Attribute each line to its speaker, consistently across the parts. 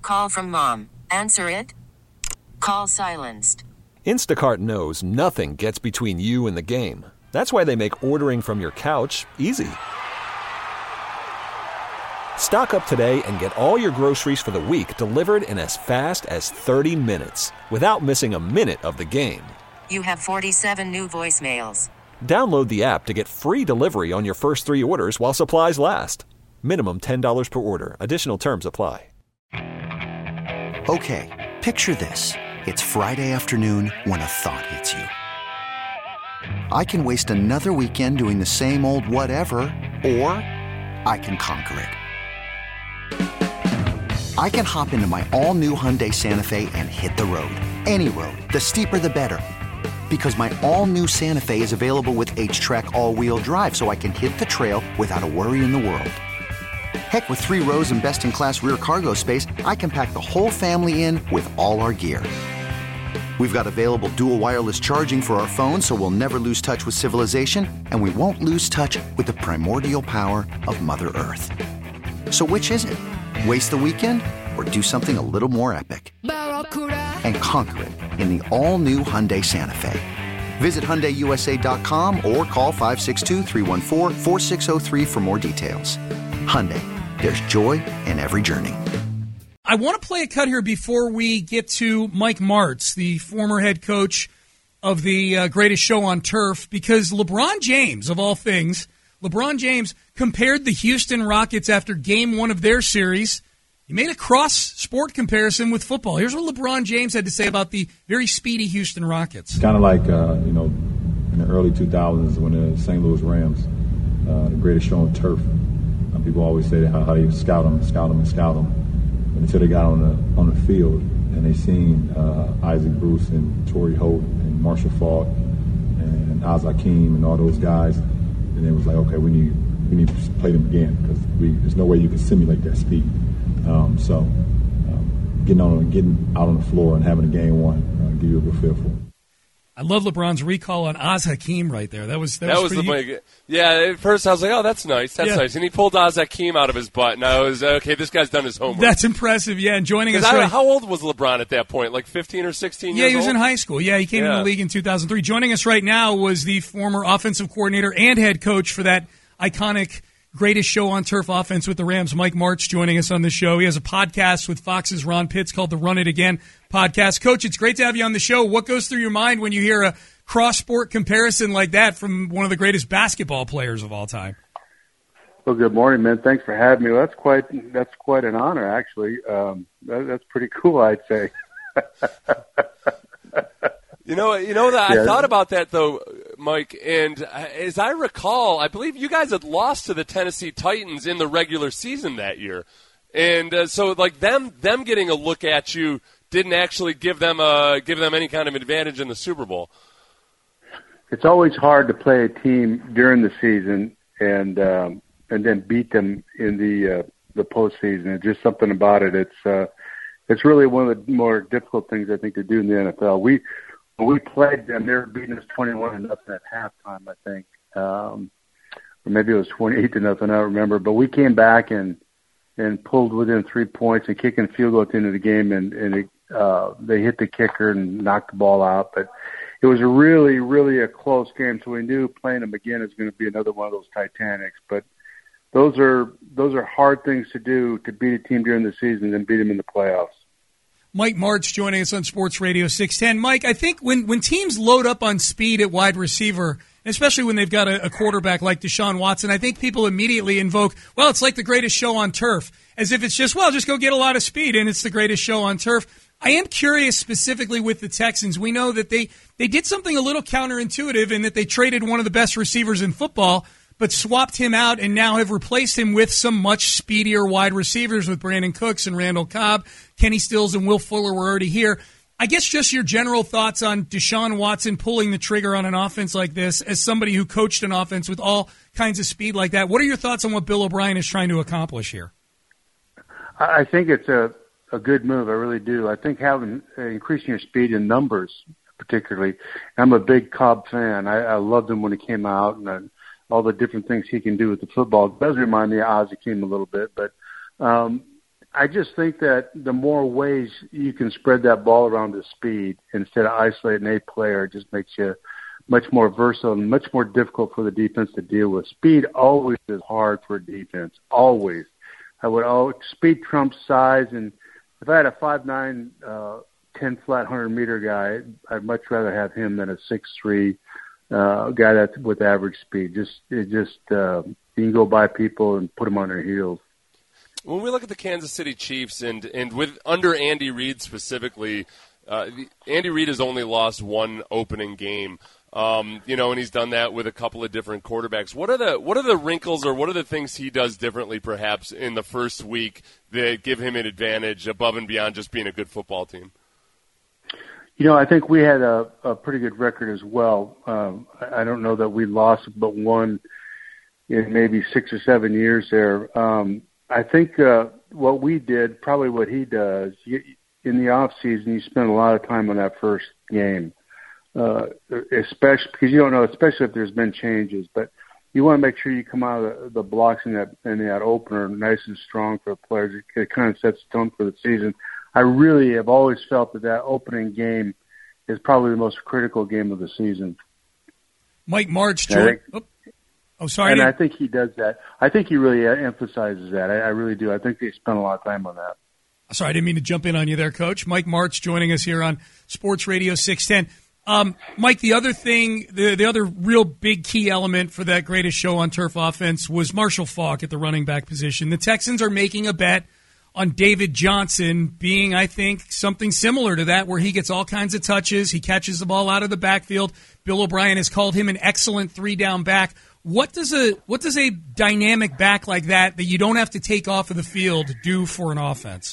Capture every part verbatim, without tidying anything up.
Speaker 1: call from mom. Answer it. Call silenced.
Speaker 2: Instacart knows nothing gets between you and the game. That's why they make ordering from your couch easy. Stock up today and get all your groceries for the week delivered in as fast as thirty minutes without missing a minute of the game.
Speaker 1: You have forty-seven new voicemails.
Speaker 2: Download the app to get free delivery on your first three orders while supplies last. Minimum ten dollars per order. Additional terms apply.
Speaker 3: Okay, picture this. It's Friday afternoon when a thought hits you. I can waste another weekend doing the same old whatever, or I can conquer it. I can hop into my all-new Hyundai Santa Fe and hit the road. Any road. The steeper the better. Because my all-new Santa Fe is available with H-Track all-wheel drive, so I can hit the trail without a worry in the world. Heck, with three rows and best-in-class rear cargo space, I can pack the whole family in with all our gear. We've got available dual wireless charging for our phones, so we'll never lose touch with civilization, and we won't lose touch with the primordial power of Mother Earth. So which is it? Waste the weekend or do something a little more epic? And conquer it in the all-new Hyundai Santa Fe. Visit Hyundai U S A dot com or call five six two, three one four, four six zero three for more details. Hyundai, there's joy in every journey.
Speaker 4: I want to play a cut here before we get to Mike Martz, the former head coach of the uh, greatest show on turf, because LeBron James, of all things, LeBron James compared the Houston Rockets after game one of their series. He made a cross-sport comparison with football. Here's what LeBron James had to say about the very speedy Houston Rockets.
Speaker 5: It's kind of like, uh, you know, in the early two thousands when the Saint Louis Rams, uh, the greatest show on turf. Uh, people always say how, how you scout them, scout them, and scout them. But until they got on the on the field and they seen uh, Isaac Bruce and Torrey Holt and Marshall Faulk and Oz Hakeem and all those guys, and it was like, okay, we need we need to play them again because there's no way you can simulate that speed. Um, so um, getting on, getting out on the floor and having a game one uh, give you a good feel for it.
Speaker 4: I love LeBron's recall on Oz Hakeem right there. That was that,
Speaker 6: that
Speaker 4: was,
Speaker 6: was
Speaker 4: pretty,
Speaker 6: the yeah. At first, I was like, "Oh, that's nice, that's
Speaker 4: yeah.
Speaker 6: nice," and he pulled Oz Hakeem out of his butt, and I was okay. This guy's done his homework.
Speaker 4: That's impressive. Yeah, and joining us.
Speaker 6: I,
Speaker 4: right,
Speaker 6: how old was LeBron at that point? Like fifteen or sixteen
Speaker 4: yeah,
Speaker 6: years
Speaker 4: he was
Speaker 6: old?
Speaker 4: in high school. Yeah, he came
Speaker 6: yeah.
Speaker 4: in the league in two thousand three. Joining us right now was the former offensive coordinator and head coach for that iconic greatest show on turf offense with the Rams, Mike Martz, joining us on the show. He has a podcast with Fox's Ron Pitts called the Run It Again podcast. Coach, it's great to have you on the show. What goes through your mind when you hear a cross-sport comparison like that from one of the greatest basketball players of all time?
Speaker 7: Well, good morning, man. Thanks for having me. Well, that's quite that's quite an honor, actually. Um, that, that's pretty cool, I'd say.
Speaker 6: You know, you know that
Speaker 7: yeah.
Speaker 6: I thought about that though, Mike. And as I recall, I believe you guys had lost to the Tennessee Titans in the regular season that year, and uh, so like them them getting a look at you didn't actually give them a give them any kind of advantage in the Super Bowl.
Speaker 7: It's always hard to play a team during the season and um, and then beat them in the uh, the postseason. It's just something about it. It's uh, it's really one of the more difficult things I think to do in the N F L. We when we played them, they were beating us twenty-one to nothing at halftime, I think, um, or maybe it was twenty-eight to nothing. I don't remember, but we came back and and pulled within three points and kicking field goal at the end of the game, and and it, uh, they hit the kicker and knocked the ball out, but. It was a really, really a close game, so we knew playing them again is going to be another one of those Titanics. But those are those are hard things to do, to beat a team during the season and beat them in the playoffs.
Speaker 4: Mike Martz joining us on Sports Radio six ten. Mike, I think when, when teams load up on speed at wide receiver, especially when they've got a, a quarterback like Deshaun Watson, I think people immediately invoke, well, it's like the greatest show on turf, as if it's just, well, just go get a lot of speed, and it's the greatest show on turf. I am curious specifically with the Texans. We know that they, they did something a little counterintuitive in that they traded one of the best receivers in football, but swapped him out and now have replaced him with some much speedier wide receivers with Brandon Cooks and Randall Cobb. Kenny Stills and Will Fuller were already here. I guess just your general thoughts on Deshaun Watson pulling the trigger on an offense like this as somebody who coached an offense with all kinds of speed like that. What are your thoughts on what Bill O'Brien is trying to accomplish here?
Speaker 7: I think it's a a good move. I really do. I think having uh, increasing your speed in numbers, particularly. I'm a big Cobb fan. I, I loved him when he came out, and uh, all the different things he can do with the football. It does remind me of Oz Hakeem a little bit, but um, I just think that the more ways you can spread that ball around the speed instead of isolating a player, it just makes you much more versatile and much more difficult for the defense to deal with. Speed always is hard for defense, always. I would always, speed trumps size, and if I had a five nine, uh, ten flat hundred meter guy, I'd much rather have him than a six three uh, guy that's with average speed. Just it just uh, you can go by people and put them on their heels.
Speaker 6: When we look at the Kansas City Chiefs and and with under Andy Reid specifically, uh, Andy Reid has only lost one opening game. Um, you know, and he's done that with a couple of different quarterbacks. What are the what are the wrinkles or what are the things he does differently perhaps in the first week that give him an advantage above and beyond just being a good football team?
Speaker 7: You know, I think we had a, a pretty good record as well. Um, I don't know that we lost but one in maybe six or seven years there. Um, I think uh, what we did, probably what he does, you, in the off season, you spend a lot of time on that first game. Uh, especially because you don't know, especially if there's been changes, but you want to make sure you come out of the, the blocks in that in that opener nice and strong for the players. It, it kind of sets the tone for the season. I really have always felt that that opening game is probably the most critical game of the season.
Speaker 4: Mike Martz, George. Oh, oh, sorry.
Speaker 7: And I think he does that. I think he really emphasizes that. I, I really do. I think they spend a lot of time on that.
Speaker 4: Sorry, I didn't mean to jump in on you there, Coach. Mike Martz joining us here on Sports Radio six ten. Um, Mike, the other thing, the, the other real big key element for that greatest show on turf offense was Marshall Faulk at the running back position. The Texans are making a bet on David Johnson being, I think, something similar to that, where he gets all kinds of touches. He catches the ball out of the backfield. Bill O'Brien has called him an excellent three-down back. What does a what does a dynamic back like that, that you don't have to take off of the field, do for an offense?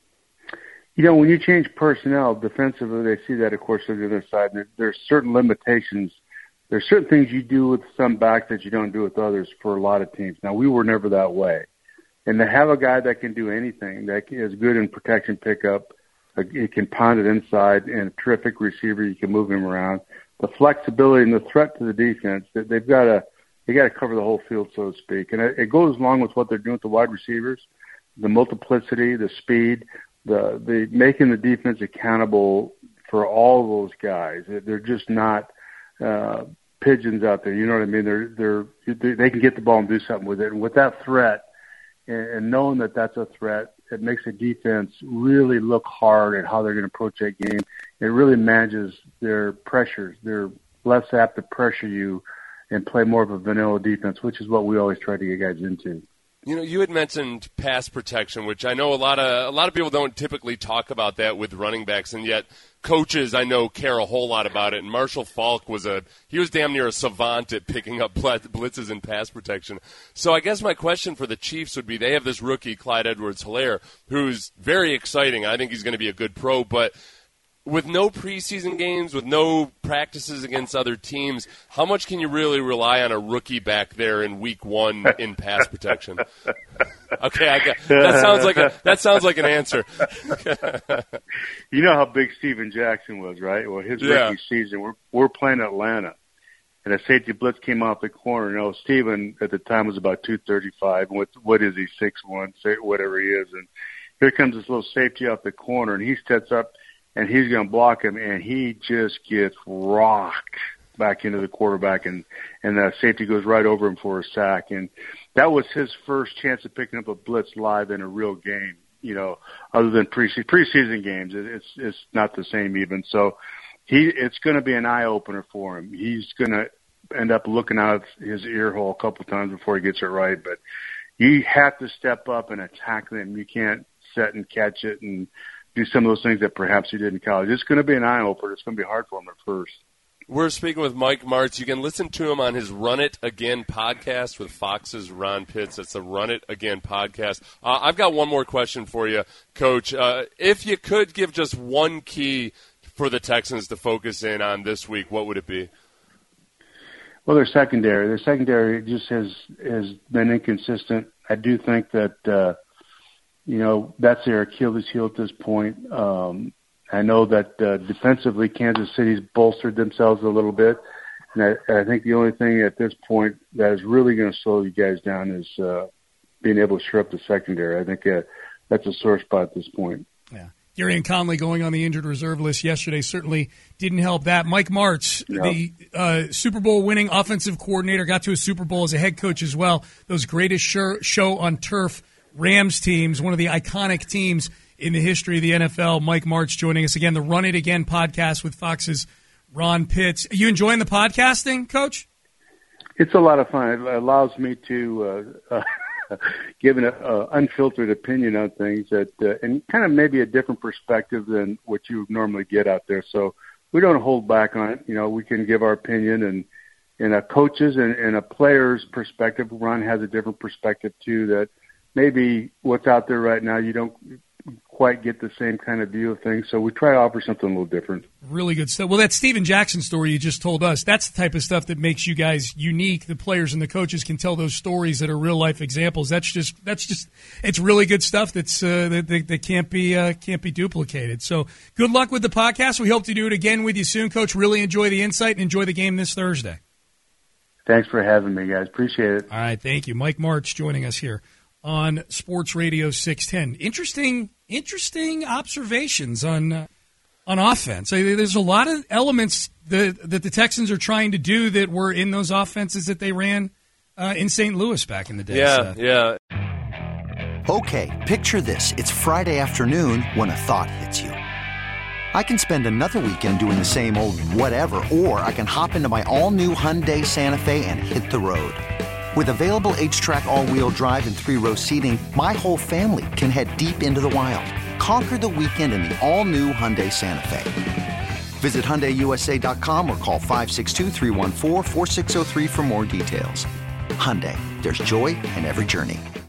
Speaker 7: You know, when you change personnel defensively, they see that, of course, on the other side. There, there's certain limitations. There's certain things you do with some backs that you don't do with others for a lot of teams. Now, we were never that way. And to have a guy that can do anything, that is good in protection pickup, uh, he can pound it inside, and a terrific receiver, you can move him around. The flexibility and the threat to the defense, they've got to they got to cover the whole field, so to speak. And it, it goes along with what they're doing with the wide receivers, the multiplicity, the speed, the the making the defense accountable for all of those guys. They're just not uh, pigeons out there. You know what I mean? They're they're they can get the ball and do something with it. And with that threat, and, and knowing that that's a threat, it makes the defense really look hard at how they're going to approach that game. It really manages their pressures. They're less apt to pressure you and play more of a vanilla defense, which is what we always try to get guys into.
Speaker 6: You know, you had mentioned pass protection, which I know a lot of a lot of people don't typically talk about that with running backs, and yet coaches I know care a whole lot about it. And Marshall Faulk was a he was damn near a savant at picking up blitzes and pass protection. So I guess my question for the Chiefs would be: they have this rookie Clyde Edwards-Helaire, who's very exciting. I think he's going to be a good pro, but with no preseason games, with no practices against other teams, how much can you really rely on a rookie back there in week one in pass protection? Okay, I got, that sounds like a, that sounds like an answer.
Speaker 7: You know how big Steven Jackson was, right? Well, his
Speaker 6: yeah.
Speaker 7: rookie season, we're we're playing Atlanta, and a safety blitz came off the corner. You know, Steven at the time was about two thirty-five. What what is he, six one, whatever he is, and here comes this little safety off the corner, and he steps up. And he's going to block him, and he just gets rocked back into the quarterback, and, and the safety goes right over him for a sack. And that was his first chance of picking up a blitz live in a real game, you know, other than preseason, preseason games. It, it's it's not the same even. So he it's going to be an eye-opener for him. He's going to end up looking out his ear hole a couple of times before he gets it right. But you have to step up and attack them. You can't set and catch it and do some of those things that perhaps he did in college. It's going to be an eye-opener. It's going to be hard for him at first.
Speaker 6: We're speaking with Mike Martz. You can listen to him on his Run It Again podcast with Fox's Ron Pitts. That's the Run It Again podcast. Uh, I've got one more question for you, Coach. Uh, if you could give just one key for the Texans to focus in on this week, what would it be?
Speaker 7: Well, their secondary. Their secondary just has, has been inconsistent. I do think that uh, – You know, that's their Achilles heel at this point. Um, I know that uh, defensively Kansas City's bolstered themselves a little bit. And I, I think the only thing at this point that is really going to slow you guys down is uh, being able to shore up the secondary. I think uh, that's a sore spot at this point.
Speaker 4: Yeah. Darian Conley going on the injured reserve list yesterday certainly didn't help that. Mike Martz,
Speaker 7: Yep.
Speaker 4: the uh, Super Bowl winning offensive coordinator, got to a Super Bowl as a head coach as well. Those greatest show, show on turf Rams teams, one of the iconic teams in the history of the N F L. Mike Martz joining us again, the Run It Again podcast with Fox's Ron Pitts. Are you enjoying the podcasting, Coach?
Speaker 7: It's a lot of fun. It allows me to uh, uh, give an uh, unfiltered opinion on things that, uh, and kind of maybe a different perspective than what you normally get out there. So we don't hold back on it. You know, we can give our opinion, and in a coach's and, and a player's perspective, Ron has a different perspective too, that maybe what's out there right now, you don't quite get the same kind of view of things. So we try to offer something a little different.
Speaker 4: Really good stuff. Well, that Steven Jackson story you just told us, that's the type of stuff that makes you guys unique. The players and the coaches can tell those stories that are real life examples. That's just, that's just, it's really good stuff that's, uh, that, that, that can't be, uh, can't be duplicated. So good luck with the podcast. We hope to do it again with you soon, Coach. Really enjoy the insight and enjoy the game this Thursday.
Speaker 7: Thanks for having me, guys. Appreciate it.
Speaker 4: All right. Thank you. Mike Martz joining us here on Sports Radio six ten. Interesting, interesting observations on uh, on offense. There's a lot of elements that, that the Texans are trying to do that were in those offenses that they ran uh, in Saint Louis back in the day.
Speaker 6: Yeah,
Speaker 4: so.
Speaker 6: yeah.
Speaker 3: Okay, picture this. It's Friday afternoon when a thought hits you. I can spend another weekend doing the same old whatever, or I can hop into my all-new Hyundai Santa Fe and hit the road. With available H-Track all-wheel drive and three-row seating, my whole family can head deep into the wild. Conquer the weekend in the all-new Hyundai Santa Fe. Visit Hyundai U S A dot com or call five six two, three one four, four six zero three for more details. Hyundai, there's joy in every journey.